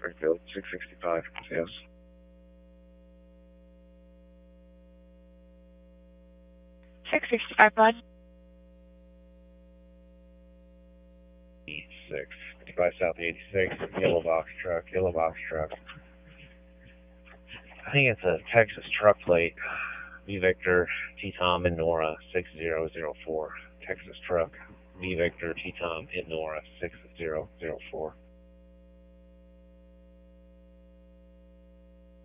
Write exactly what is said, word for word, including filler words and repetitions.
Springfield, six sixty-five, yes. six sixty-five, bud. eighty-six, fifty-five South eighty-six, yellow box truck, yellow box truck. I think it's a Texas truck plate, V Victor, T Tom, and Nora, six zero zero four. Texas truck, V Victor, T Tom, and Nora, six zero zero four.